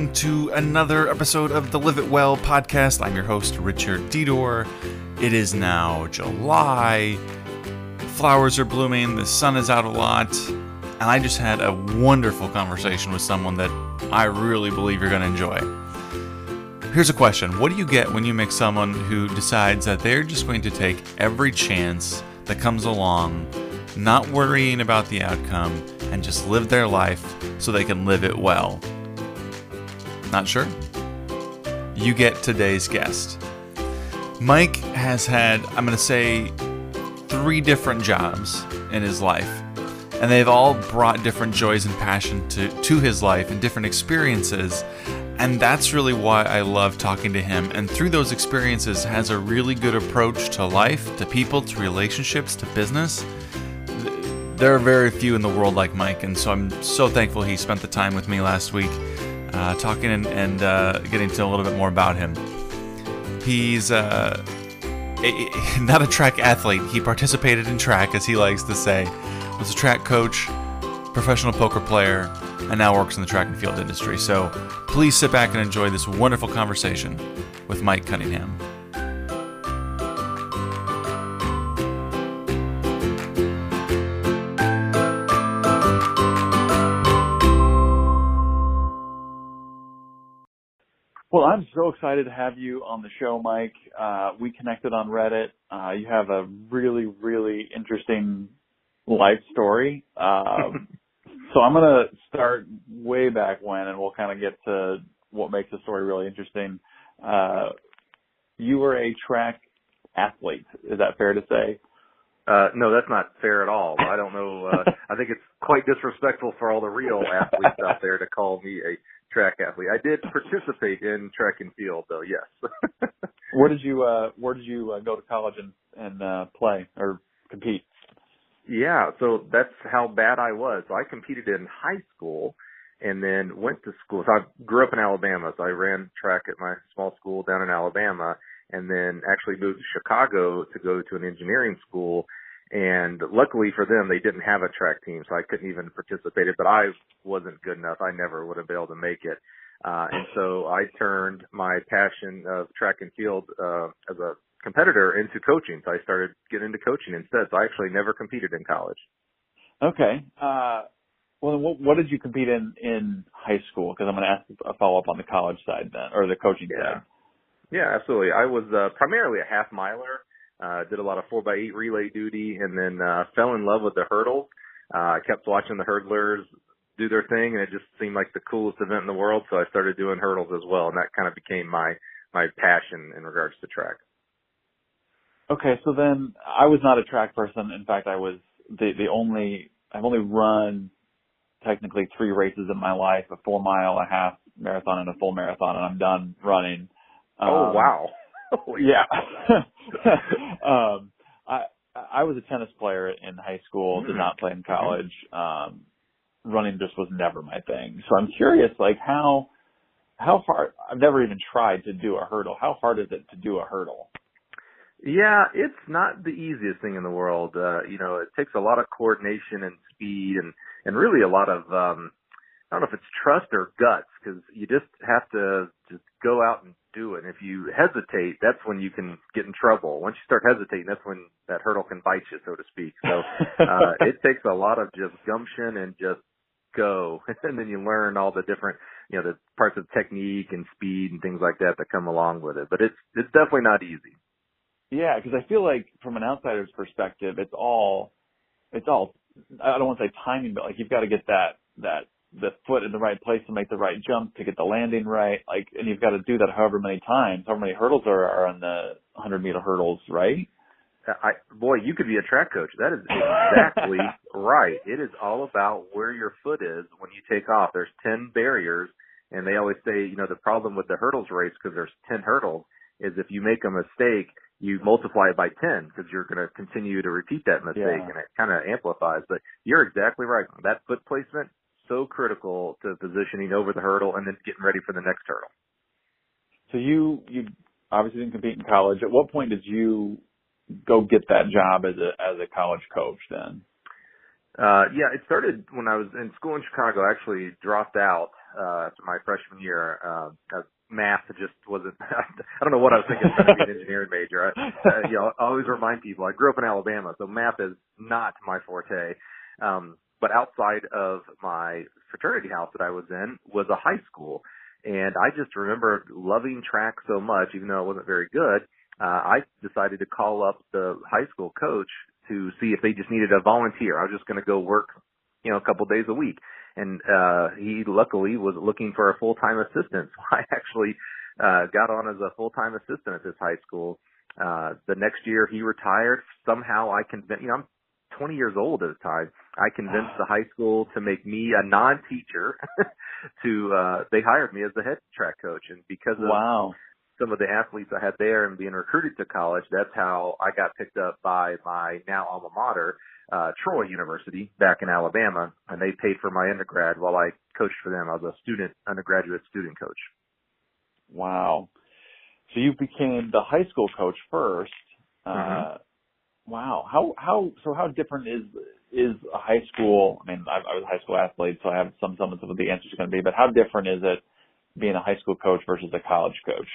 welcome to another episode of the Live It Well podcast. I'm your host, Richard Dedor. It is now July. Flowers are blooming, the sun is out a lot, and I just had a wonderful conversation with someone that I really believe you're going to enjoy. Here's a question. What do you get when you meet someone who decides that they're just going to take every chance that comes along, not worrying about the outcome, and just live their life so they can live it well? Not sure? You get today's guest. Mike has had, I'm going to say, 3 different jobs in his life. And they've all brought different joys and passion to his life and different experiences. And that's really why I love talking to him. And through those experiences has a really good approach to life, to people, to relationships, to business. There are very few in the world like Mike, and so I'm so thankful he spent the time with me last week talking and getting to know a little bit more about him. He's not a track athlete. He participated in track, as he likes to say, was a track coach, professional poker player, and now works in the track and field industry. So please sit back and enjoy this wonderful conversation with Mike Cunningham. Well, I'm so excited to have you on the show, Mike. We connected on Reddit. You have a really, really interesting life story. So I'm going to start way back when, and we'll kind of get to what makes the story really interesting. You were a track athlete. Is that fair to say? No, that's not fair at all. I don't know. I think it's quite disrespectful for all the real athletes out there to call me a track athlete. I did participate in track and field, though. Yes. Where did you go to college and play or compete? Yeah, so that's how bad I was. So I competed in high school and then went to school. So I grew up in Alabama, so I ran track at my small school down in Alabama, and then actually moved to Chicago to go to an engineering school. And luckily for them, they didn't have a track team, so I couldn't even participate. But I wasn't good enough. I never would have been able to make it. And so I turned my passion of track and field as a competitor into coaching. So I started getting into coaching instead. So I actually never competed in college. Okay. Well, what did you compete in high school? Because I'm going to ask a follow-up on the college side then, or the coaching side. Yeah, absolutely. I was primarily a half miler. Did a lot of 4x8 relay duty, and then fell in love with the hurdles. I kept watching the hurdlers do their thing, and it just seemed like the coolest event in the world, so I started doing hurdles as well, and that kind of became my passion in regards to track. Okay, so then I was not a track person. In fact, I've only run technically 3 races in my life: a 4 mile, a half marathon, and a full marathon, and I'm done running. Oh, wow. Yeah. I was a tennis player in high school, did not play in college. Running just was never my thing. So I'm curious, like how hard, I've never even tried to do a hurdle. How hard is it to do a hurdle? Yeah, it's not the easiest thing in the world. It takes a lot of coordination and speed and really a lot of, I don't know if it's trust or guts, because you just have to just go out and do it. And if you hesitate, that's when you can get in trouble. Once you start hesitating, that's when that hurdle can bite you, so to speak. So it takes a lot of just gumption and just go. And then you learn all the different, the parts of technique and speed and things like that come along with it. But it's definitely not easy. Yeah, because I feel like from an outsider's perspective, it's all, I don't want to say timing, but like you've got to get the foot in the right place to make the right jump, to get the landing right, and you've got to do that however many times. However many hurdles are on the 100-meter hurdles, right? Boy, you could be a track coach. That is exactly right. It is all about where your foot is when you take off. There's 10 barriers, and they always say, the problem with the hurdles race, because there's 10 hurdles, is if you make a mistake, you multiply it by 10 because you're going to continue to repeat that mistake, and it kind of amplifies. But you're exactly right. That foot placement, so critical to positioning over the hurdle and then getting ready for the next hurdle. So you obviously didn't compete in college. At what point did you go get that job as a college coach then? Yeah, it started when I was in school in Chicago. I actually dropped out after my freshman year. Math just wasn't. I don't know what I was thinking trying to be an engineering major. I always remind people I grew up in Alabama, so math is not my forte. But outside of my fraternity house that I was in was a high school. And I just remember loving track so much, even though it wasn't very good. I decided to call up the high school coach to see if they just needed a volunteer. I was just going to go work, a couple days a week. And he luckily was looking for a full-time assistant. So I actually got on as a full-time assistant at this high school. The next year he retired. Somehow I convinced, I'm 20 years old at the time. I convinced the high school to make me a non-teacher they hired me as the head track coach. And because of some of the athletes I had there and being recruited to college, that's how I got picked up by my now alma mater, Troy University back in Alabama. And they paid for my undergrad while I coached for them. I was a undergraduate student coach. Wow. So you became the high school coach first. Wow. How different is a high school? I mean, I was a high school athlete, so I have some semblance of what the answer is going to be. But how different is it being a high school coach versus a college coach?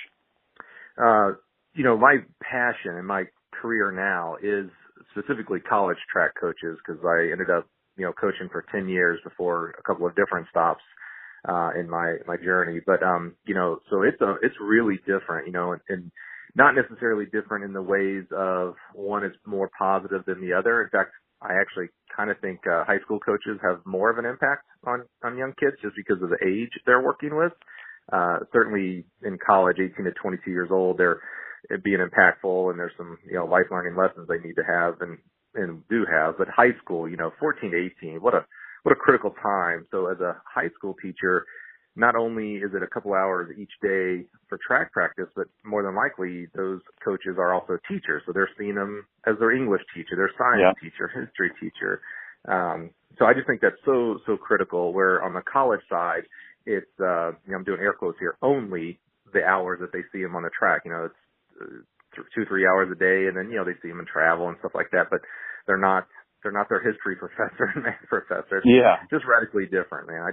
My passion and my career now is specifically college track coaches because I ended up, coaching for 10 years before a couple of different stops in my journey. But so it's really different, and not necessarily different in the ways of one is more positive than the other. In fact, I actually kind of think high school coaches have more of an impact on young kids just because of the age they're working with. Certainly in college, 18 to 22 years old, they're being impactful and there's some, life learning lessons they need to have and do have. But high school, 14 to 18, what a critical time. So as a high school teacher, not only is it a couple hours each day for track practice, but more than likely those coaches are also teachers. So they're seeing them as their English teacher, their science teacher, history teacher. So I just think that's so critical, where on the college side, it's, I'm doing air quotes here, only the hours that they see them on the track. It's 2-3 hours a day, and then, they see them in travel and stuff like that, but they're not their history professor and math professor. It's just radically different, man.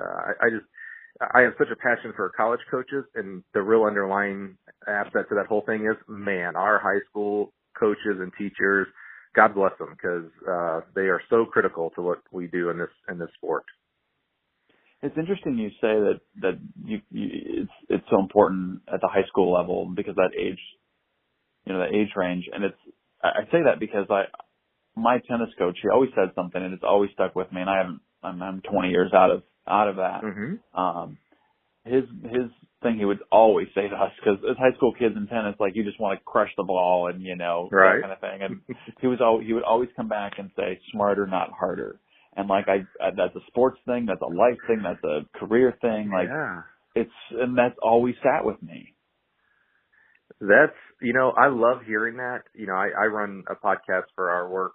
I have such a passion for college coaches, and the real underlying aspect to that whole thing is, man, our high school coaches and teachers, God bless them, because they are so critical to what we do in this sport. It's interesting you say that it's so important at the high school level because that age, that age range, and I say that because my tennis coach, he always said something, and it's always stuck with me, and I'm 20 years out of that. Mm-hmm. His thing he would always say to us, because as high school kids in tennis, like, you just want to crush the ball and right. that kind of thing, and he would always come back and say, smarter, not harder. And that's a sports thing, that's a life thing, that's a career thing. And that's always sat with me. That's, I love hearing that. I run a podcast for our work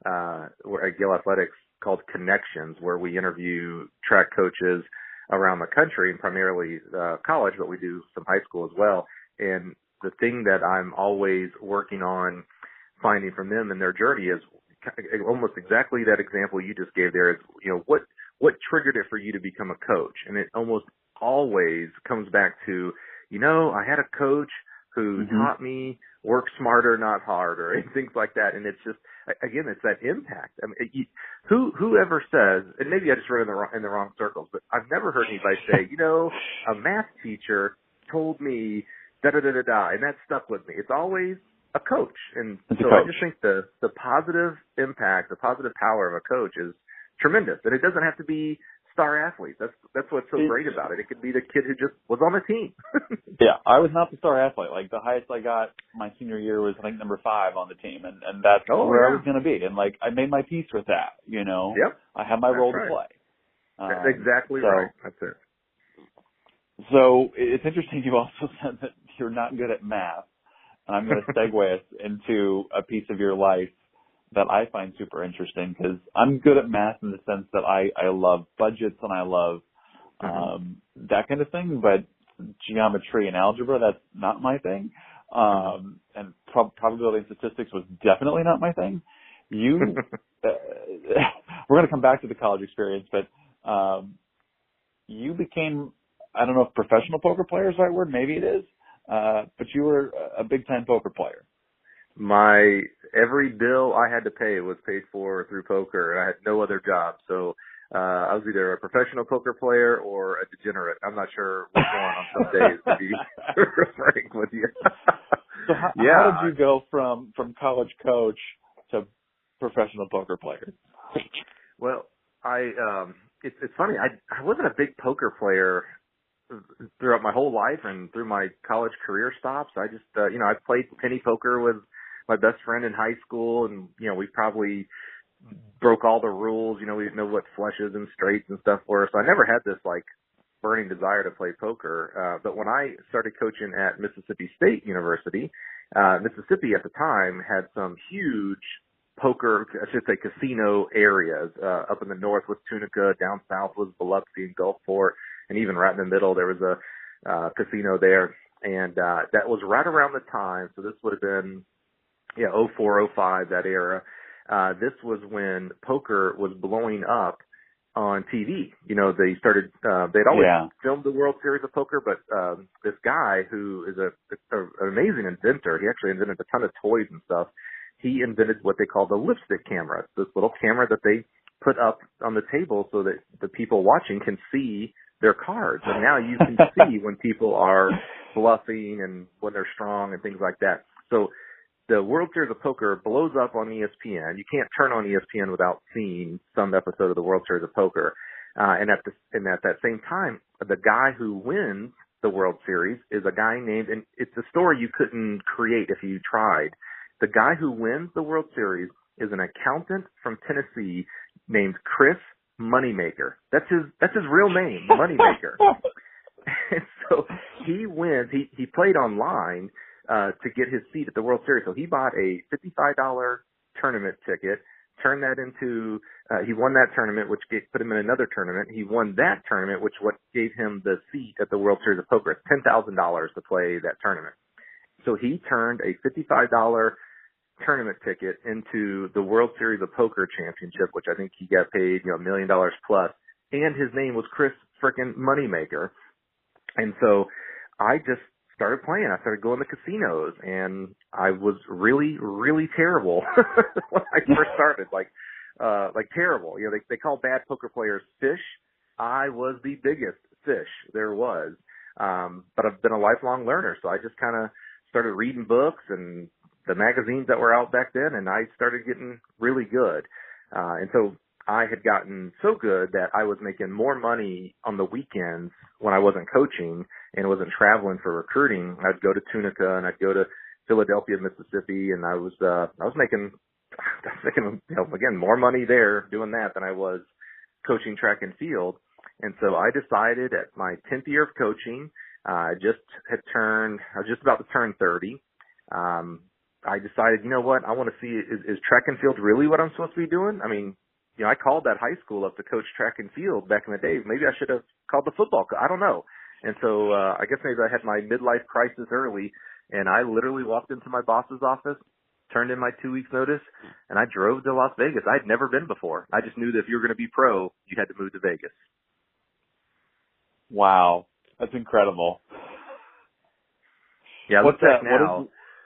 at Gill Athletics called Connections, where we interview track coaches around the country and primarily college, but we do some high school as well. And the thing that I'm always working on finding from them in their journey is almost exactly that example you just gave there is, what triggered it for you to become a coach? And it almost always comes back to, I had a coach who taught me work smarter, not harder, and things like that. And it's just, again, it's that impact. I mean, whoever says, and maybe I just read in the wrong circles, but I've never heard anybody say, a math teacher told me da-da-da-da-da, and that stuck with me. It's always a coach. And so I just think the positive impact, the positive power of a coach is tremendous. And it doesn't have to be star athletes. That's what's so great about it. It could be the kid who just was on the team. Yeah, I was not the star athlete. Like, the highest I got my senior year was, I think, number 5 on the team, and that's where I was going to be. And, I made my peace with that, Yep. I had my role to play. That's exactly right. That's it. So it's interesting you also said that you're not good at math, and I'm going to segue us into a piece of your life that I find super interesting, because I'm good at math in the sense that I love budgets and I love that kind of thing, but geometry and algebra, that's not my thing. And probability and statistics was definitely not my thing. We're going to come back to the college experience, but you became, I don't know if professional poker player is the right word, maybe it is, but you were a big-time poker player. Every bill I had to pay was paid for through poker. I had no other job. So, I was either a professional poker player or a degenerate. I'm not sure what's going on some days, to be frank with you. So how did you go from college coach to professional poker player? Well, it's funny. I wasn't a big poker player throughout my whole life and through my college career stops. I just, I played penny poker with my best friend in high school, and, we probably broke all the rules. We didn't know what flushes and straights and stuff were. So I never had this like burning desire to play poker. But when I started coaching at Mississippi State University, Mississippi at the time had some huge poker, I should say casino areas. Up in the north was Tunica, down south was Biloxi and Gulfport, and even right in the middle there was a casino there. And that was right around the time, so this would have been 04, 05, that era. This was when poker was blowing up on TV. They started, they'd always filmed the World Series of Poker, but this guy who is an amazing inventor, he actually invented a ton of toys and stuff. He invented what they call the lipstick camera. It's this little camera that they put up on the table so that the people watching can see their cards. And now you can see when people are bluffing and when they're strong and things like that. So the World Series of Poker blows up on ESPN. You can't turn on ESPN without seeing some episode of the World Series of Poker. And at that same time, the guy who wins the World Series is a guy named, and it's a story you couldn't create if you tried. The guy who wins the World Series is an accountant from Tennessee named Chris Moneymaker. That's his real name, Moneymaker. And so he wins. He played online to get his seat at the World Series. So he bought a $55 tournament ticket, turned that into, he won that tournament, which put him in another tournament. He won that tournament, which what gave him the seat at the World Series of Poker. It's $10,000 to play that tournament. So he turned a $55 tournament ticket into the World Series of Poker Championship, which I think he got paid, $1 million plus. And his name was Chris frickin' Moneymaker. And so I just started playing. I started going to casinos, and I was really, really terrible when I first started, like terrible. They call bad poker players fish. I was the biggest fish there was. But I've been a lifelong learner, so I just kind of started reading books and the magazines that were out back then, and I started getting really good. And so I had gotten so good that I was making more money on the weekends when I wasn't coaching and wasn't traveling for recruiting. I'd go to Tunica and I'd go to Philadelphia, Mississippi, and I was making again, more money there doing that than I was coaching track and field. And so I decided at my 10th year of coaching, I was just about to turn 30. I decided, you know what, I want to see, is track and field really what I'm supposed to be doing? I mean, I called that high school up to coach track and field back in the day. Maybe I should have called the football. I don't know. And so, I guess maybe I had my midlife crisis early, and I literally walked into my boss's office, turned in my 2 weeks notice, and I drove to Las Vegas. I'd never been before. I just knew that if you were going to be pro, you had to move to Vegas. Wow. That's incredible. Yeah, I look back now,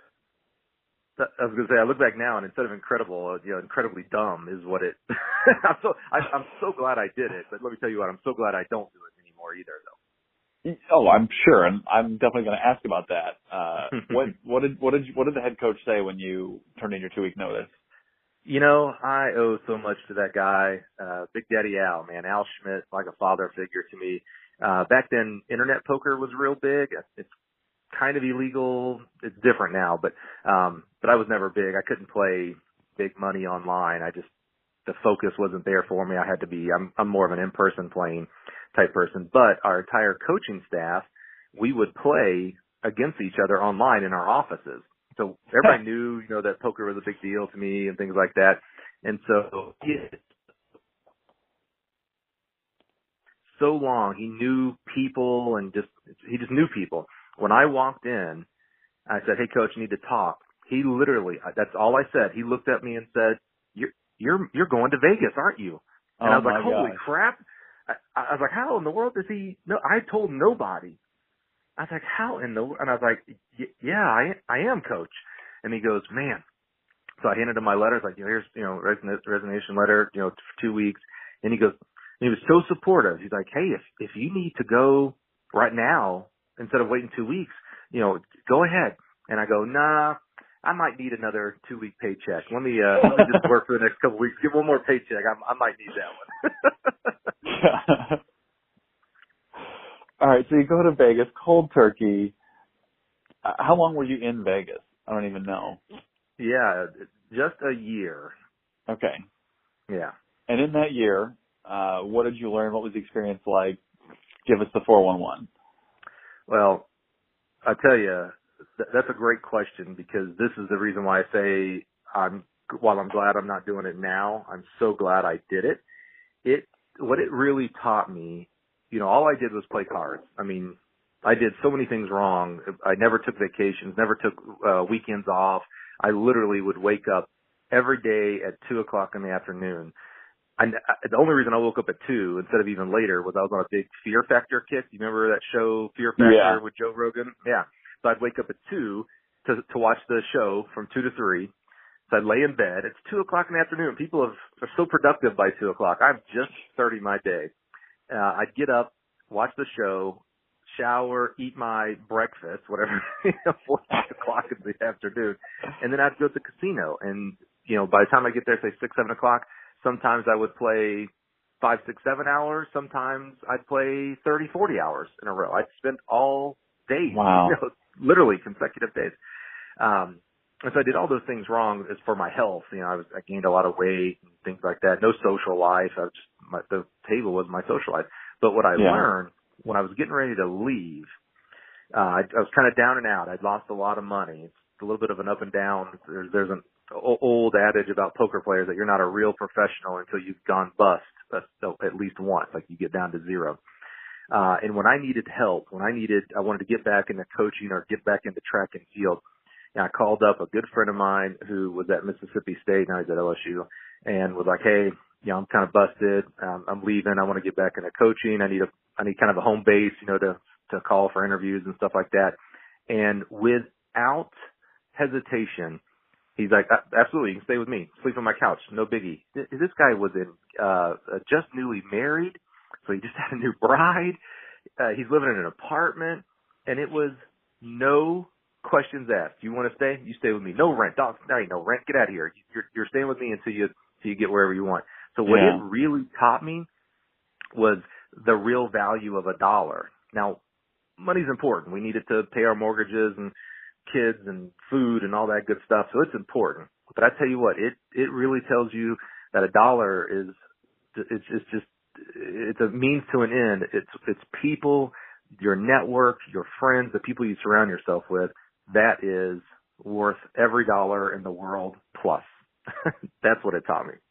and instead of incredible, incredibly dumb is what it. I'm so glad I did it, but let me tell you what, I'm so glad I don't do it anymore either, though. Oh, I'm sure, and I'm definitely going to ask about that. What did the head coach say when you turned in your 2 week notice? I owe so much to that guy, Big Daddy Al, man, Al Schmidt, like a father figure to me. Back then, internet poker was real big. It's kind of illegal. It's different now, but I was never big. I couldn't play big money online. The focus wasn't there for me. I had to be, I'm more of an in-person playing type person, but our entire coaching staff, we would play against each other online in our offices. So everybody knew, that poker was a big deal to me and things like that. And so so long, he knew people and he just knew people. When I walked in, I said, "Hey coach, you need to talk." He literally, that's all I said. He looked at me and said, You're going to Vegas, aren't you?" And I was like, "Holy crap." I was like, how in the world does he know? I told nobody. I was like, how in the, and I was like, yeah, I am, coach. And he goes, man. So I handed him my letter. I was like, here's, resignation letter, for 2 weeks. And he goes, and he was so supportive. He's like, hey, if you need to go right now instead of waiting 2 weeks, go ahead. And I go, nah, I might need another 2-week paycheck. Let me just work for the next couple of weeks. Get one more paycheck. I might need that one. All right. So you go to Vegas, cold turkey. How long were you in Vegas? I don't even know. Yeah, just a year. Okay. Yeah. And in that year, what did you learn? What was the experience like? Give us the 411. Well, I tell you, that's a great question, because this is the reason why I say while I'm glad I'm not doing it now, I'm so glad I did it. What it really taught me, all I did was play cards. I mean, I did so many things wrong. I never took vacations, never took weekends off. I literally would wake up every day at 2:00 in the afternoon. And the only reason I woke up at 2 instead of even later was I was on a big Fear Factor kick. You remember that show, Fear Factor, with Joe Rogan? Yeah. So I'd wake up at 2 to watch the show from 2 to 3. So I'd lay in bed. It's 2:00 in the afternoon. People are so productive by 2:00. I'm just starting my day. I'd get up, watch the show, shower, eat my breakfast, whatever, 4 o'clock in the afternoon. And then I'd go to the casino. And, by the time I get there, say 6, 7 o'clock, sometimes I would play 5, 6, 7 hours. Sometimes I'd play 30, 40 hours in a row. I'd spend all day, literally consecutive days. And so I did all those things wrong as for my health. I gained a lot of weight and things like that. No social life. The table was my social life. But what I learned when I was getting ready to leave, I was kind of down and out. I'd lost a lot of money. It's a little bit of an up and down. There's an old adage about poker players that you're not a real professional until you've gone bust at least once, like you get down to zero. And when I needed help, I wanted to get back into coaching or get back into track and field, I called up a good friend of mine who was at Mississippi State, now he's at LSU, and was like, hey, I'm kind of busted. I'm leaving. I want to get back into coaching. I need kind of a home base, to call for interviews and stuff like that. And without hesitation, he's like, absolutely, you can stay with me. Sleep on my couch. No biggie. This guy was just newly married, so he just had a new bride. He's living in an apartment, and it was no questions asked. You want to stay? You stay with me. No rent. Dog, there ain't no rent. Get out of here. You're staying with me until you get wherever you want. So what it really taught me was the real value of $1. Now, money's important. We need it to pay our mortgages and kids and food and all that good stuff. So it's important. But I tell you what, it really tells you that $1 it's a means to an end. It's people, your network, your friends, the people you surround yourself with. That is worth every dollar in the world plus. That's what it taught me.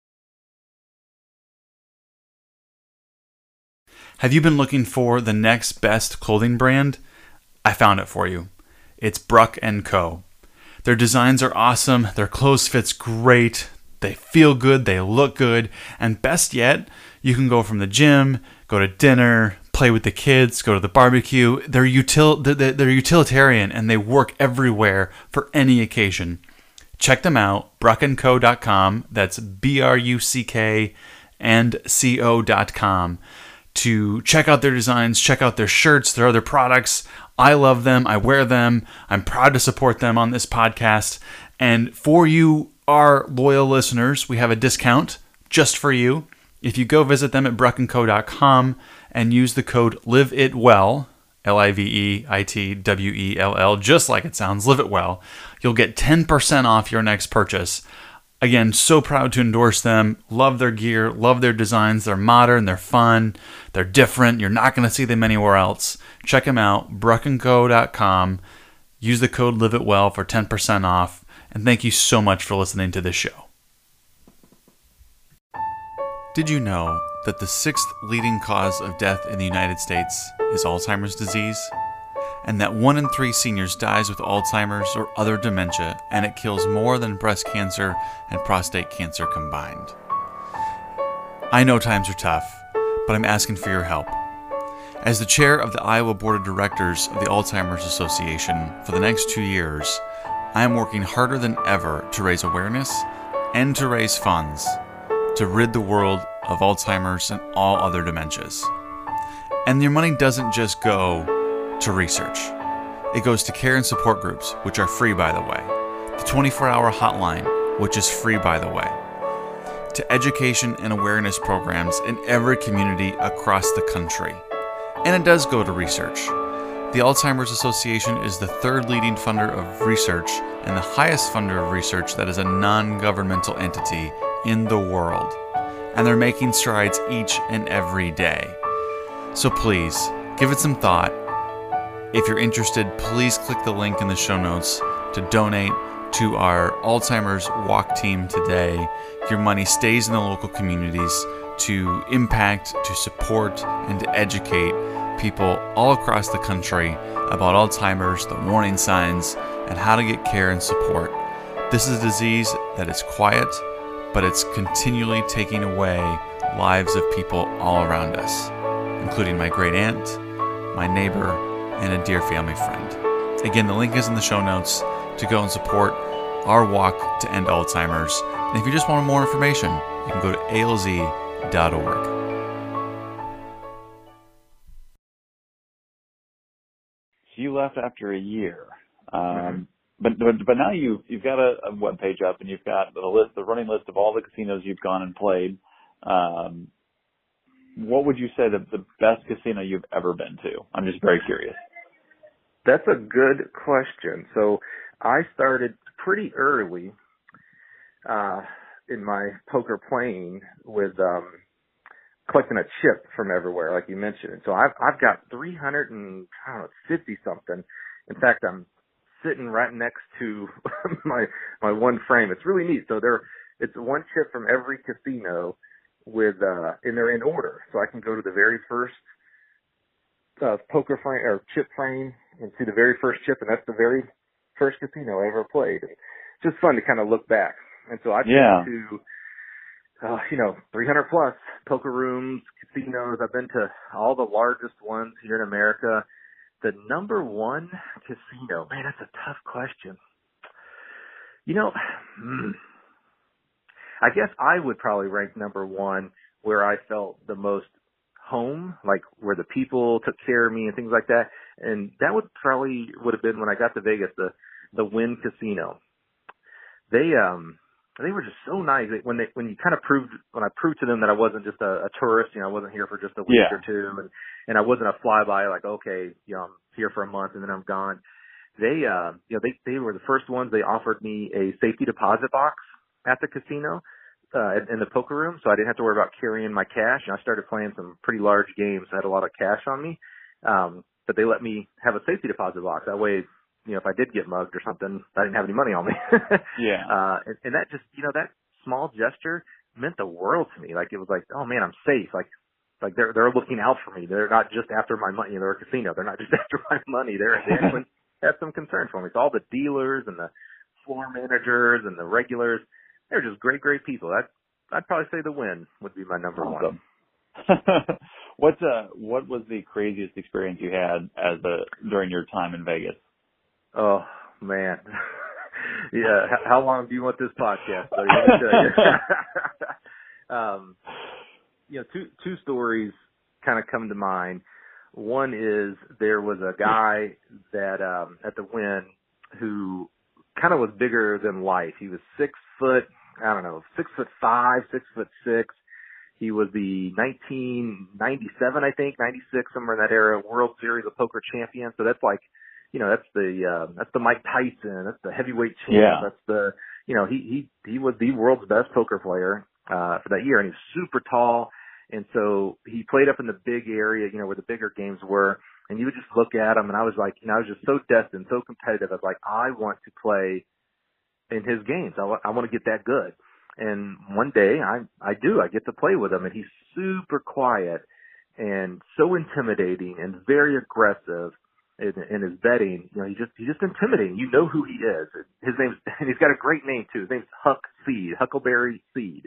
Have you been looking for the next best clothing brand? I found it for you. It's Bruck & Co. Their designs are awesome. Their clothes fits great. They feel good. They look good. And best yet, you can go from the gym, go to dinner, play with the kids, go to the barbecue. They're utilitarian, and they work everywhere for any occasion. Check them out, bruckandco.com. That's BRUCK and CO.com. To check out their designs, check out their shirts, their other products. I love them. I wear them. I'm proud to support them on this podcast. And for you, our loyal listeners, we have a discount just for you. If you go visit them at bruckandco.com and use the code LIVEITWELL, LIVEITWELL, just like it sounds, Live It Well, you'll get 10% off your next purchase. Again, so proud to endorse them. Love their gear, love their designs. They're modern, they're fun, they're different. You're not going to see them anywhere else. Check them out, bruckandco.com. Use the code LIVEITWELL for 10% off. And thank you so much for listening to this show. Did you know that the 6th leading cause of death in the United States is Alzheimer's disease? And that 1 in 3 seniors dies with Alzheimer's or other dementia, and it kills more than breast cancer and prostate cancer combined. I know times are tough, but I'm asking for your help. As the chair of the Iowa Board of Directors of the Alzheimer's Association for the next 2 years, I am working harder than ever to raise awareness and to raise funds to rid the world of Alzheimer's and all other dementias. And your money doesn't just go to research. It goes to care and support groups, which are free, by the way. The 24-hour hotline, which is free, by the way. To education and awareness programs in every community across the country. And it does go to research. The Alzheimer's Association is the third leading funder of research and the highest funder of research that is a non-governmental entity in the world. And they're making strides each and every day. So please, give it some thought. If you're interested, please click the link in the show notes to donate to our Alzheimer's Walk team today. Your money stays in the local communities to impact, to support, and to educate people all across the country about Alzheimer's, the warning signs, and how to get care and support. This is a disease that is quiet, but it's continually taking away lives of people all around us, including my great aunt, my neighbor, and a dear family friend. Again, the link is in the show notes to go and support our walk to end Alzheimer's. And if you just want more information, you can go to alz.org. So you left after a year, but now you've got a web page up, and you've got the running list of all the casinos you've gone and played. What would you say the best casino you've ever been to? I'm just very curious. That's a good question. So I started pretty early in my poker playing with collecting a chip from everywhere, like you mentioned. So I've got 350 something. In fact, I'm sitting right next to my one frame. It's really neat. So it's one chip from every casino with and they're in order. So I can go to the very first poker frame or chip frame and see the very first chip, and that's the very first casino I ever played. It's just fun to kind of look back. And so I've been to 300 plus poker rooms, casinos. I've been to all the largest ones here in America. The number one casino, man, that's a tough question. I guess I would probably rank number one where I felt the most home, like where the people took care of me and things like that. And that would have been when I got to Vegas, the Wynn Casino. They were just so nice. When I proved to them that I wasn't just a tourist, I wasn't here for just a week or two, and I wasn't a flyby, like, okay, I'm here for a month and then I'm gone. They were the first ones. They offered me a safety deposit box at the casino, in the poker room, so I didn't have to worry about carrying my cash. And I started playing some pretty large games. I had a lot of cash on me. But they let me have a safety deposit box. That way, if I did get mugged or something, I didn't have any money on me. And that just, that small gesture meant the world to me. Like, it was like, oh man, I'm safe. Like they're looking out for me. They're not just after my money. They're a casino. They're not just after my money. They actually have some concern for me. So all the dealers and the floor managers and the regulars, they're just great, great people. I'd probably say the Wynn would be my number one. What was the craziest experience you had during your time in Vegas? Oh man, yeah. How long do you want this podcast? Two stories kind of come to mind. One is there was a guy that at the Wynn who kind of was bigger than life. He was 6 foot, 6'5", 6'6". He was the 1997, I think, 96, somewhere in that era, World Series of Poker champion. So that's like, that's the Mike Tyson, that's the heavyweight champ. Yeah. That's the, he was the world's best poker player for that year, and he's super tall. And so he played up in the big area, where the bigger games were. And you would just look at him, and I was like, I was just so destined, so competitive. I was like, I want to play in his games. I want to get that good. And one day I get to play with him, and he's super quiet and so intimidating and very aggressive in his betting. He's just intimidating. You know who he is. His name's, and he's got a great name too. His name's Huckleberry Seed.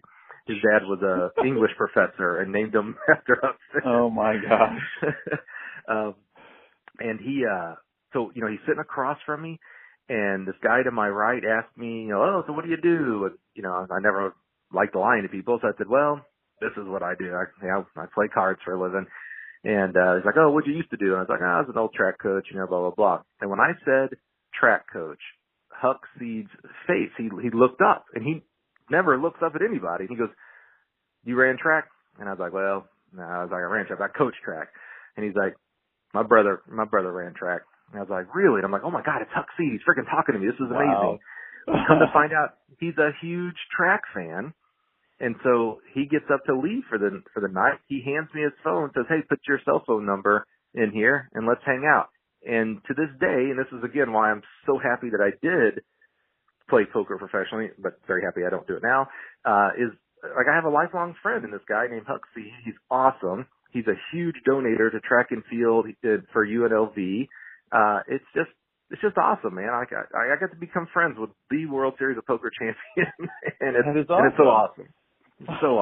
His dad was a English professor and named him after Huck Finn. Oh my gosh. And he, so, he's sitting across from me, and this guy to my right asked me, oh, so what do you do? And, I never liked lying to people, so I said, well, this is what I do. I play cards for a living. And he's like, oh, what'd you used to do? And I was like, I was an old track coach, blah, blah, blah. And when I said track coach, Huck Seed's face, he looked up, and he never looks up at anybody. And he goes, you ran track? And I was like, well, no, I ran track. I coached track. And he's like, my brother ran track. And I was like, really? And I'm like, oh my God, it's Huck Seed. He's freaking talking to me. This is amazing. Wow. Come to find out, he's a huge track fan. And so he gets up to leave for the night. He hands me his phone, says, hey, put your cell phone number in here and let's hang out. And to this day, and this is again why I'm so happy that I did play poker professionally, but very happy I don't do it now, is like I have a lifelong friend in this guy named Huck Seed. He's awesome. He's a huge donator to track and field for UNLV. It's just awesome, man. I got to become friends with the World Series of Poker champion, and it's so awesome. It's so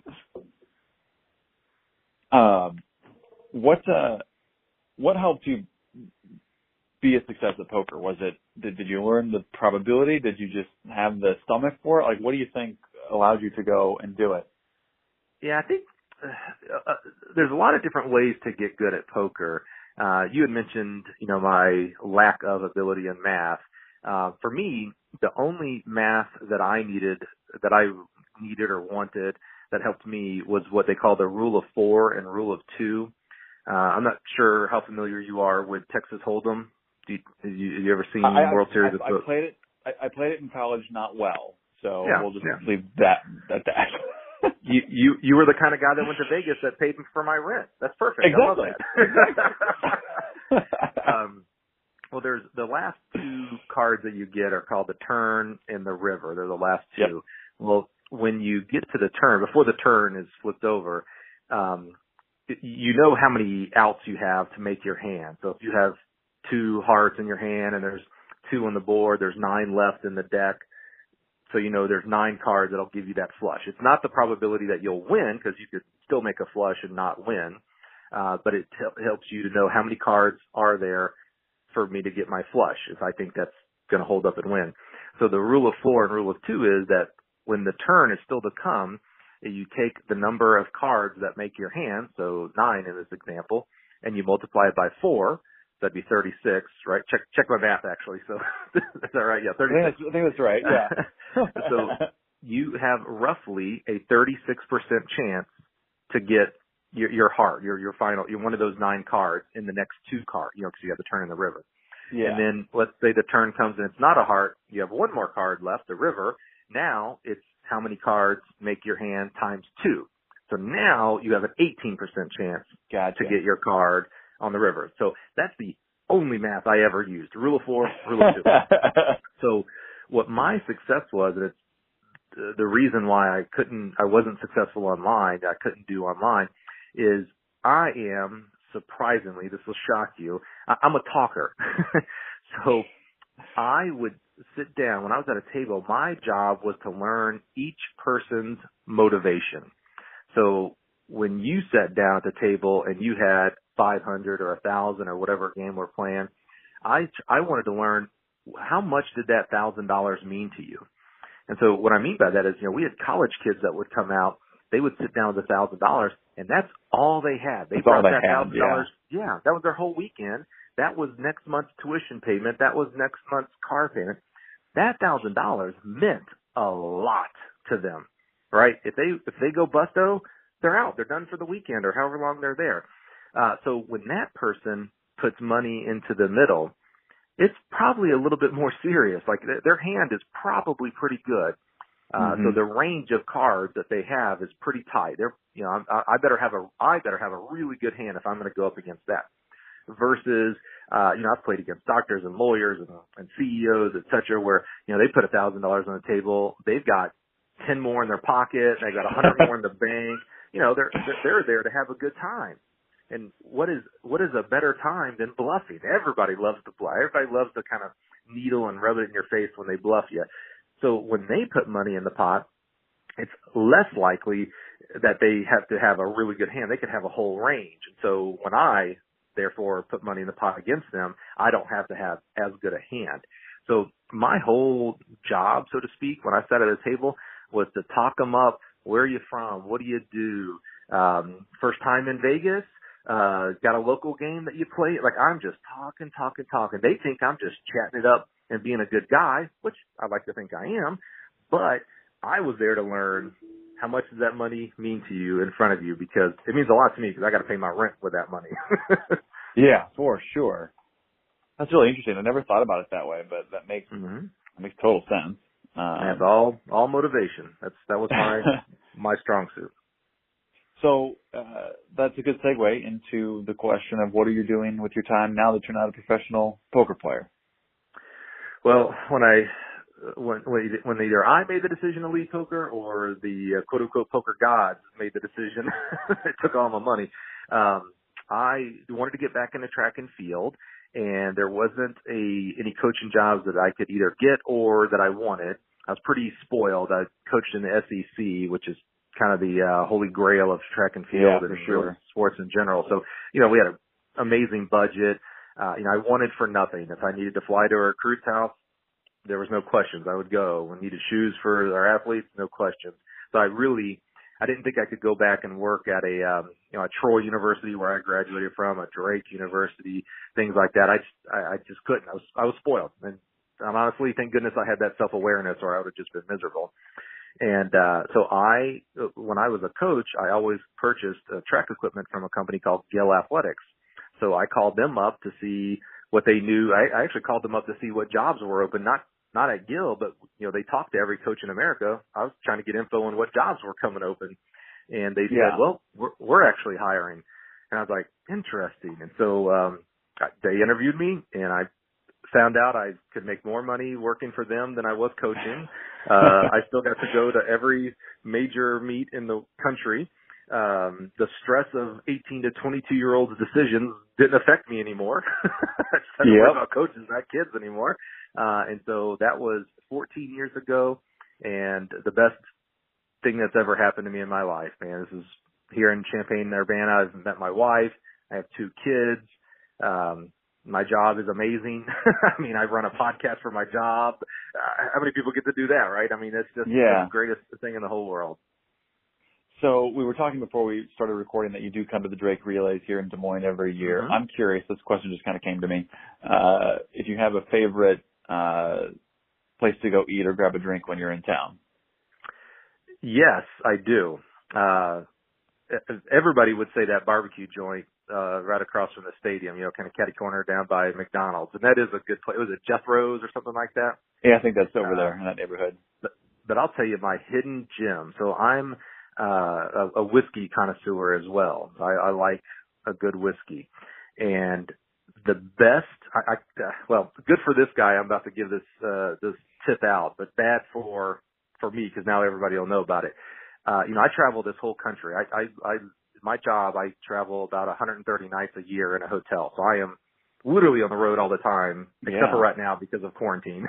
awesome. What helped you be a success at poker? Was it did you learn the probability? Did you just have the stomach for it? Like, what do you think allowed you to go and do it? Yeah, I think there's a lot of different ways to get good at poker. You had mentioned, my lack of ability in math. For me, the only math that I needed or wanted that helped me was what they call the rule of 4 and rule of 2. I'm not sure how familiar you are with Texas Hold'em. Have you ever seen World Series of Poker? I played it in college, not well. So yeah, we'll just leave that at that. You were the kind of guy that went to Vegas that paid for my rent. That's perfect. Exactly. I love that. Well, there's the last 2 cards that you get are called the turn and the river. They're the last 2. Yep. Well, when you get to the turn, before the turn is flipped over, you know how many outs you have to make your hand. So if you have 2 hearts in your hand and there's 2 on the board, there's 9 left in the deck. So there's 9 cards that'll give you that flush. It's not the probability that you'll win, because you could still make a flush and not win, but it helps you to know how many cards are there for me to get my flush, if I think that's going to hold up and win. So the rule of 4 and rule of 2 is that when the turn is still to come, you take the number of cards that make your hand, so 9 in this example, and you multiply it by 4. That'd be 36, right? Check my math, actually. So is that right? Yeah, 36. I think that's right. Yeah. So you have roughly a 36% chance to get your heart, your final, one of those 9 cards in the next 2 cards, because you have the turn in the river. Yeah. And then let's say the turn comes and it's not a heart. You have 1 more card left, the river. Now it's how many cards make your hand times 2. So now you have an 18% chance to get your card on the river. So that's the only math I ever used. Rule of 4, rule of 2. So what my success was, and it's the reason why I wasn't successful online, I couldn't do online, is I am, surprisingly, this will shock you, I'm a talker. So I would sit down, when I was at a table, my job was to learn each person's motivation. So when you sat down at the table and you had 500 or 1,000 or whatever game we're playing, I wanted to learn, how much did that $1,000 mean to you? And so what I mean by that is, we had college kids that would come out, they would sit down with $1,000, and that's all they had. They brought that $1,000. Yeah, that was their whole weekend. That was next month's tuition payment. That was next month's car payment. That $1,000 meant a lot to them, right? If they go busto, they're out. They're done for the weekend or however long they're there. So when that person puts money into the middle, it's probably a little bit more serious. Like their hand is probably pretty good. So the range of cards that they have is pretty tight. I better have a really good hand if I'm going to go up against that. Versus, I've played against doctors and lawyers and CEOs, et cetera, where, they put $1,000 on the table. They've got 10 more in their pocket. They got 100 more in the bank. They're there to have a good time. And what is a better time than bluffing? Everybody loves to bluff. Everybody loves to kind of needle and rub it in your face when they bluff you. So when they put money in the pot, it's less likely that they have to have a really good hand. They could have a whole range. And so when I, therefore, put money in the pot against them, I don't have to have as good a hand. So my whole job, so to speak, when I sat at a table was to talk them up. Where are you from? What do you do? First time in Vegas? Got a local game that you play? Like, I'm just talking. They think I'm just chatting it up and being a good guy, which I like to think I am. But I was there to learn how much does that money mean to you in front of you, because it means a lot to me because I got to pay my rent with that money. Yeah, for sure. That's really interesting. I never thought about it that way, but that makes total sense. That's all motivation. That was my strong suit. So that's a good segue into the question of what are you doing with your time now that you're not a professional poker player? Well, when either I made the decision to leave poker or the quote unquote poker gods made the decision, it took all my money. I wanted to get back into track and field, and there wasn't any coaching jobs that I could either get or that I wanted. I was pretty spoiled. I coached in the SEC, which is kind of the holy grail of track and field and sports in general. So, we had an amazing budget. I wanted for nothing. If I needed to fly to a recruit's house, there was no questions. I would go. We needed shoes for our athletes, no questions. So I didn't think I could go back and work at a Troy University where I graduated from, a Drake University, things like that. I just couldn't. I was spoiled. And honestly, thank goodness I had that self-awareness, or I would have just been miserable. And so when I was a coach, I always purchased track equipment from a company called Gill Athletics. So I called them up to see what they knew. I actually called them up to see what jobs were open, not at Gill, but they talked to every coach in America. I was trying to get info on what jobs were coming open, and they said, "Well, we're actually hiring." And I was like, "Interesting." And so they interviewed me, and I found out I could make more money working for them than I was coaching. I still got to go to every major meet in the country. The stress of 18 to 22-year-olds' decisions didn't affect me anymore. I just had to worry about coaches, not kids anymore. And so that was 14 years ago, and the best thing that's ever happened to me in my life, man. This is here in Champaign-Urbana. I've met my wife. I have 2 kids. My job is amazing. I mean, I run a podcast for my job. How many people get to do that, right? I mean, it's just the greatest thing in the whole world. So we were talking before we started recording that you do come to the Drake Relays here in Des Moines every year. Mm-hmm. I'm curious, this question just kind of came to me, if you have a favorite place to go eat or grab a drink when you're in town. Yes, I do. Everybody would say that barbecue joint right across from the stadium, kind of catty corner down by McDonald's. And that is a good place. Was it Jethro's or something like that? Yeah, I think that's over there in that neighborhood. But I'll tell you my hidden gem. So I'm a whiskey connoisseur as well. I like a good whiskey. And the best, well, good for this guy. I'm about to give this tip out, but bad for me because now everybody will know about it. I travel this whole country. My job, I travel about 130 nights a year in a hotel. So I am literally on the road all the time, except for right now because of quarantine.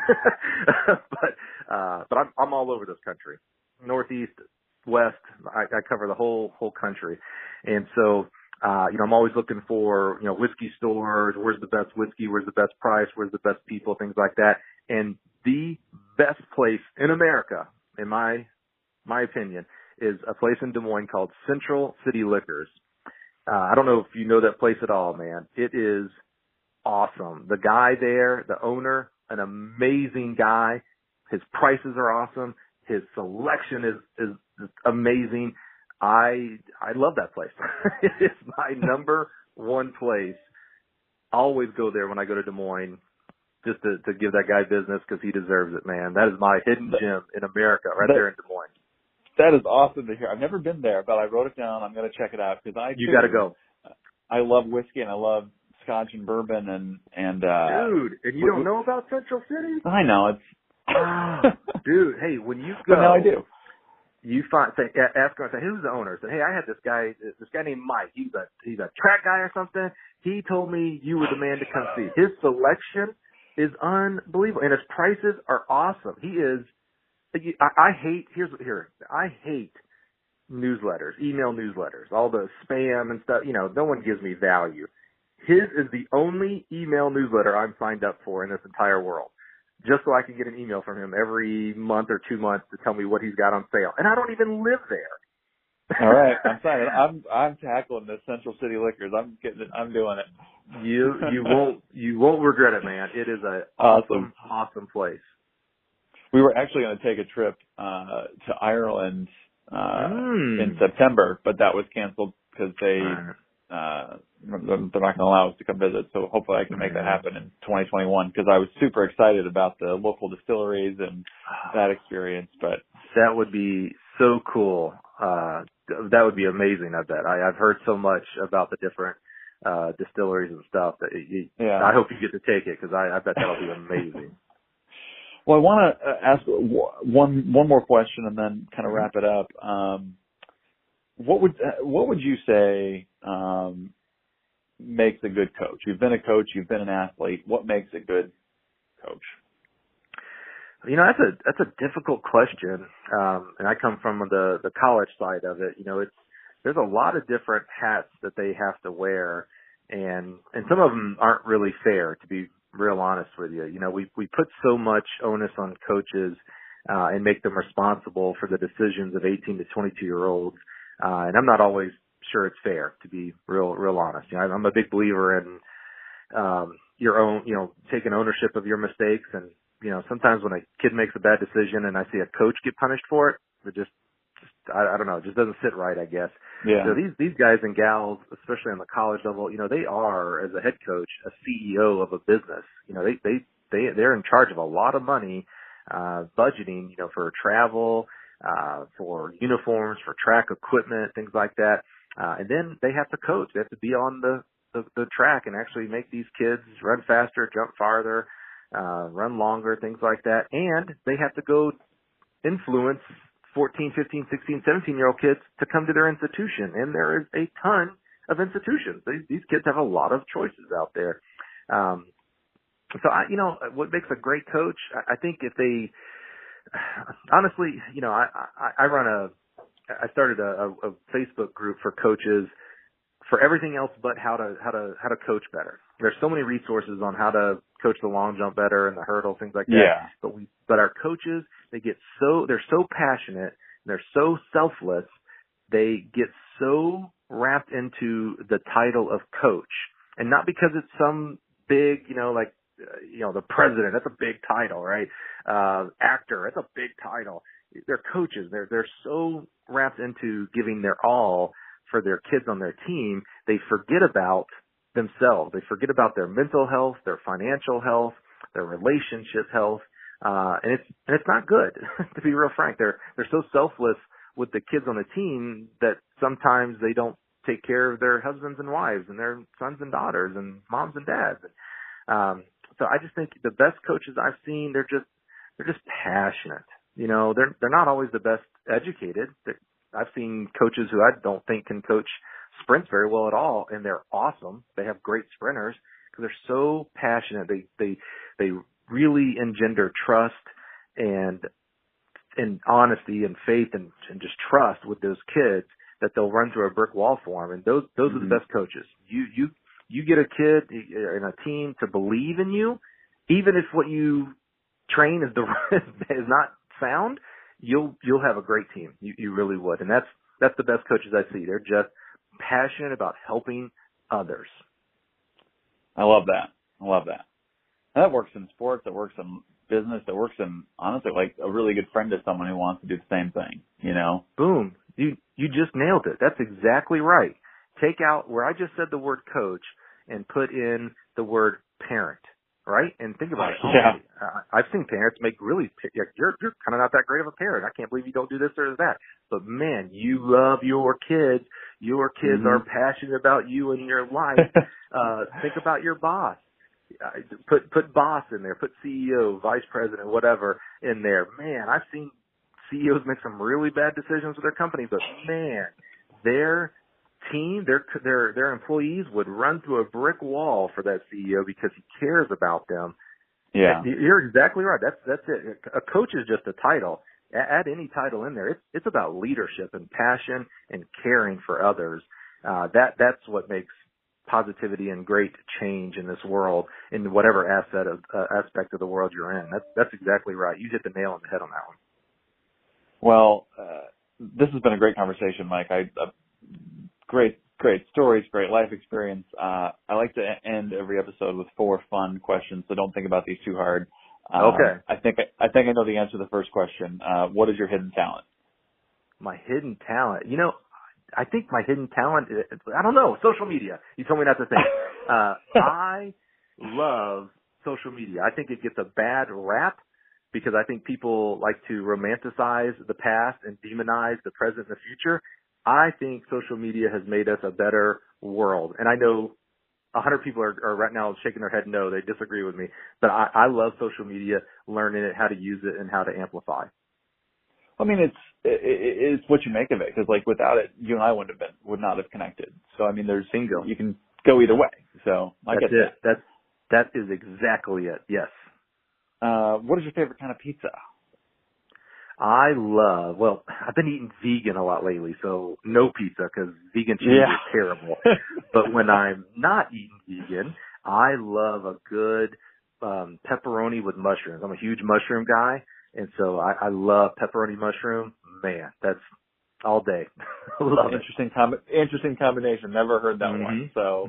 but I'm all over this country, Northeast, West. I cover the whole country. And so, I'm always looking for, whiskey stores. Where's the best whiskey? Where's the best price? Where's the best people? Things like that. And the best place in America, in my opinion, is a place in Des Moines called Central City Liquors. I don't know if you know that place at all, man. It is awesome. The guy there, the owner, an amazing guy. His prices are awesome. His selection is amazing. I love that place. It's my number one place. I always go there when I go to Des Moines just to give that guy business because he deserves it, man. That is my hidden gem in America right there in Des Moines. That is awesome to hear. I've never been there, but I wrote it down. I'm going to check it out because you got to go. I love whiskey and I love Scotch and bourbon and dude, and you don't know about Central City? I know it's dude. Hey, when you go, but now I do. You ask him, say, who's the owner? Say, hey, I had this guy named Mike. He's a track guy or something. He told me you were the man to come see. His selection is unbelievable, and his prices are awesome. He is I hate, I hate newsletters, email newsletters, all the spam and stuff. No one gives me value. His is the only email newsletter I'm signed up for in this entire world, just so I can get an email from him every month or 2 months to tell me what he's got on sale. And I don't even live there. All right, I'm signing. I'm tackling the Central City Liquors. I'm doing it. You won't regret it, man. It is a awesome place. We were actually going to take a trip to Ireland in September, but that was canceled because they're not going to allow us to come visit. So hopefully I can make that happen in 2021 because I was super excited about the local distilleries and that experience. But that would be so cool. That would be amazing. I bet. I've heard so much about the different distilleries and stuff that I hope you get to take it because I bet that'll be amazing. Well, I want to ask one more question and then kind of wrap it up. What would you say makes a good coach? You've been a coach, you've been an athlete. What makes a good coach? That's a difficult question. And I come from the college side of it. There's a lot of different hats that they have to wear, and some of them aren't really fair, to be real honest with you. We put so much onus on coaches and make them responsible for the decisions of 18 to 22-year-olds. And I'm not always sure it's fair, to be real honest. I'm a big believer in your own, taking ownership of your mistakes. And, sometimes when a kid makes a bad decision and I see a coach get punished for it, it just I don't know, it just doesn't sit right, I guess. Yeah. So these guys and gals, especially on the college level, they are, as a head coach, a CEO of a business. They're in charge of a lot of money, budgeting, for travel, for uniforms, for track equipment, things like that. And then they have to coach. They have to be on the track and actually make these kids run faster, jump farther, run longer, things like that. And they have to go influence 14, 15, 16, 17-year-old kids to come to their institution. And there is a ton of institutions. These kids have a lot of choices out there. So what makes a great coach, I think if they, honestly, I started a Facebook group for coaches for everything else but how to coach better. There's so many resources on how to coach the long jump better and the hurdle, things like that. Yeah. But our coaches, they're so passionate, they're so selfless, they get so wrapped into the title of coach. And not because it's some big, the president, that's a big title, right? Actor, that's a big title. They're coaches. They're so wrapped into giving their all for their kids on their team, they forget about themselves. They forget about their mental health, their financial health, their relationship health. And it's not good, to be real frank. They're so selfless with the kids on the team that sometimes they don't take care of their husbands and wives and their sons and daughters and moms and dads. So I just think the best coaches I've seen, they're just passionate. They're not always the best educated. I've seen coaches who I don't think can coach sprints very well at all, and they're awesome. They have great sprinters because they're so passionate. They really engender trust and honesty and faith and just trust with those kids that they'll run through a brick wall for them. And those are the best coaches. You get a kid and a team to believe in you, even if what you train is not sound, you'll have a great team. You really would. And that's the best coaches I see. They're just passionate about helping others. I love that. And that works in sports, that works in business, that works in, honestly, like a really good friend to someone who wants to do the same thing, Boom. You just nailed it. That's exactly right. Take out where I just said the word coach and put in the word parent, right? And think about it. Yeah. I've seen parents make really, you're kind of not that great of a parent. I can't believe you don't do this or that. But man, you love your kids. Your kids are passionate about you and your life. Think about your boss. Put boss in there. Put CEO, vice president, whatever in there. Man, I've seen CEOs make some really bad decisions with their company, but man, their team, their employees would run through a brick wall for that CEO because he cares about them. Yeah. You're exactly right. That's it. A coach is just a title. Add any title in there. It's about leadership and passion and caring for others. That's what makes positivity and great change in this world, in whatever aspect of the world you're in. That's exactly right. You hit the nail on the head on that one. Well, this has been a great conversation, Mike. Great stories, great life experience. I like to end every episode with 4 fun questions, so don't think about these too hard. Okay. I think I know the answer to the first question. What is your hidden talent? My hidden talent, I think my hidden talent, I don't know, social media. You told me not to think. I love social media. I think it gets a bad rap because I think people like to romanticize the past and demonize the present and the future. I think social media has made us a better world. And I know 100 people are right now shaking their head no, they disagree with me. But I love social media, learning it, how to use it, and how to amplify. I mean, it's what you make of it, because like without it, you and I would not have connected. So I mean, Bingo. You can go either way. So I get it. That is exactly it. Yes. What is your favorite kind of pizza? I've been eating vegan a lot lately, so no pizza because vegan cheese is terrible. But when I'm not eating vegan, I love a good pepperoni with mushrooms. I'm a huge mushroom guy, and so I love pepperoni mushroom. Man, that's all day. Love it. Interesting combination. Never heard that one. So,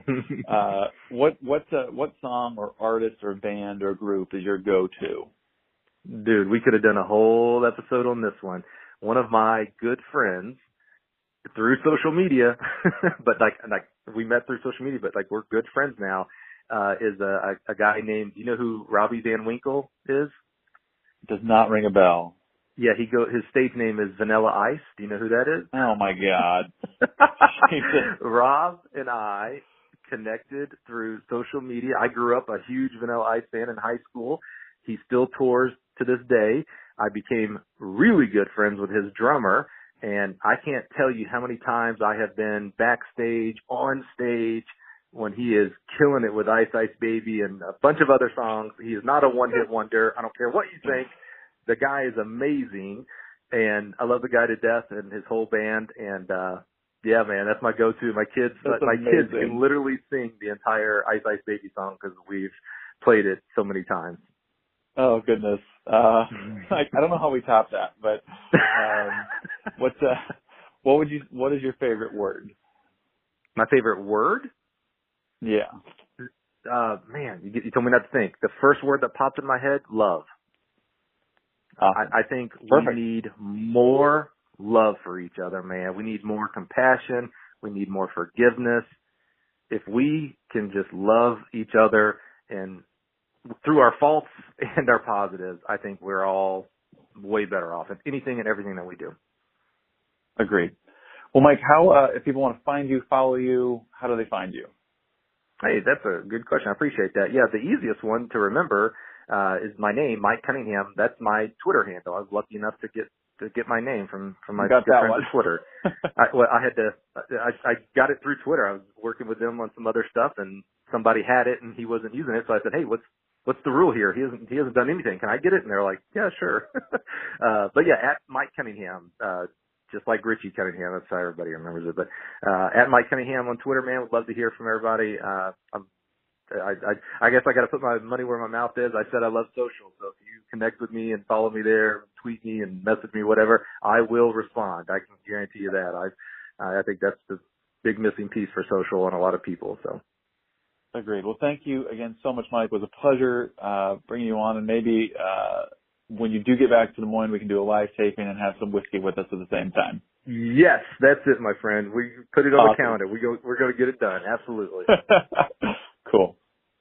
what song or artist or band or group is your go-to? Dude, we could have done a whole episode on this one. One of my good friends through social media, but like we met through social media, but like we're good friends now, is a guy named, you know who Robbie Van Winkle is? Does not ring a bell. Yeah, his stage name is Vanilla Ice. Do you know who that is? Oh my God. Rob and I connected through social media. I grew up a huge Vanilla Ice fan in high school. He still tours to this day. I became really good friends with his drummer, and I can't tell you how many times I have been backstage, on stage, when he is killing it with Ice Ice Baby and a bunch of other songs. He is not a one-hit wonder. I don't care what you think. The guy is amazing, and I love the guy to death and his whole band. And yeah, man, that's my go-to. My kids can literally sing the entire Ice Ice Baby song because we've played it so many times. Oh goodness, I don't know how we top that, but what is your favorite word? My favorite word? Yeah. Man, you told me not to think. The first word that popped in my head, love. Awesome. I think Perfect. We need more love for each other, man. We need more compassion. We need more forgiveness. If we can just love each other and through our faults and our positives, I think we're all way better off in anything and everything that we do. Agreed. Well, Mike, how if people want to find you, follow you, how do they find you? Hey, that's a good question. I appreciate that. Yeah, the easiest one to remember is my name, Mike Cunningham. That's my Twitter handle. I was lucky enough to get my name from my good friends on Twitter. I got it through Twitter. I was working with them on some other stuff, and somebody had it, and he wasn't using it. So I said, "Hey, what's the rule here? He hasn't done anything. Can I get it?" And they're like, "Yeah, sure." But yeah, at Mike Cunningham, just like Richie Cunningham. That's how everybody remembers it. But at Mike Cunningham on Twitter, man, would love to hear from everybody. I guess I got to put my money where my mouth is. I said I love social, so if you connect with me and follow me there, tweet me and message me, whatever, I will respond. I can guarantee you that. I think that's the big missing piece for social on a lot of people. So. Agreed. Well, thank you again so much, Mike. It was a pleasure bringing you on, and maybe when you do get back to Des Moines, we can do a live taping and have some whiskey with us at the same time. Yes, that's it, my friend. We put it on the calendar. We're going to get it done. Absolutely. Cool.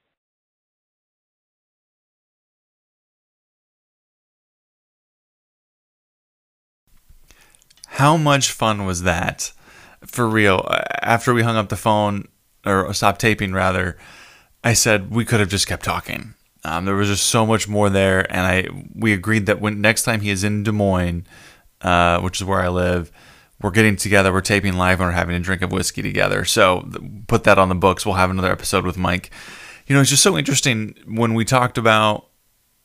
How much fun was that? For real. After we hung up the phone, or stopped taping rather, I said we could have just kept talking. There was just so much more there, and we agreed that when next time he is in Des Moines, which is where I live, we're getting together, we're taping live, and we're having a drink of whiskey together. So put that on the books. We'll have another episode with Mike. You know, it's just so interesting when we talked about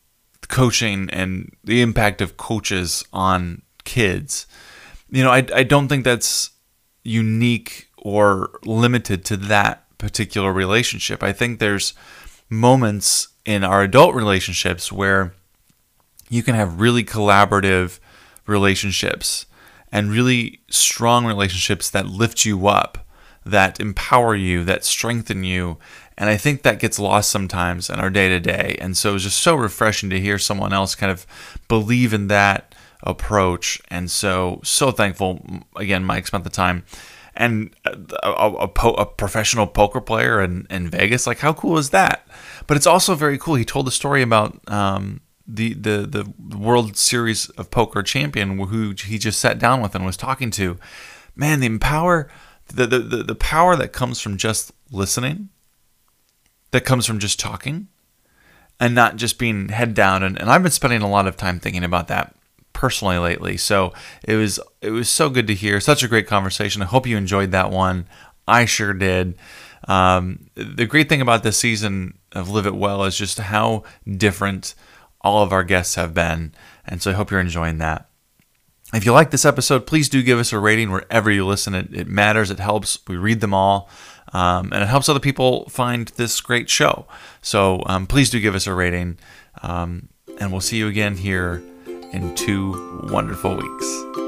coaching and the impact of coaches on kids. I don't think that's unique or limited to that particular relationship. I think there's moments in our adult relationships where you can have really collaborative relationships and really strong relationships that lift you up, that empower you, that strengthen you. And I think that gets lost sometimes in our day-to-day. And so it's just so refreshing to hear someone else kind of believe in that approach. And so thankful, again, Mike spent the time. And a professional poker player in Vegas, like how cool is that? But it's also very cool. He told the story about the World Series of Poker champion who he just sat down with and was talking to. Man, the power that comes from just listening, that comes from just talking, and not just being head down. And I've been spending a lot of time thinking about that personally lately. So it was so good to hear. Such a great conversation. I hope you enjoyed that one. I sure did. The great thing about this season of Live It Well is just how different all of our guests have been. And so I hope you're enjoying that. If you like this episode, please do give us a rating wherever you listen. It matters. It helps. We read them all. And it helps other people find this great show. So please do give us a rating. And we'll see you again here in 2 wonderful weeks.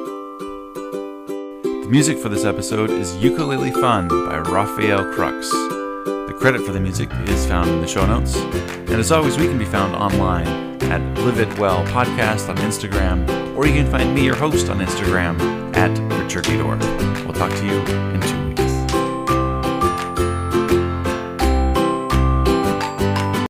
The music for this episode is Ukulele Fun by Raphael Crux. The credit for the music is found in the show notes. And as always, we can be found online at Live It Well Podcast on Instagram, or you can find me, your host, on Instagram at Richard Didor. We'll talk to you in 2 weeks.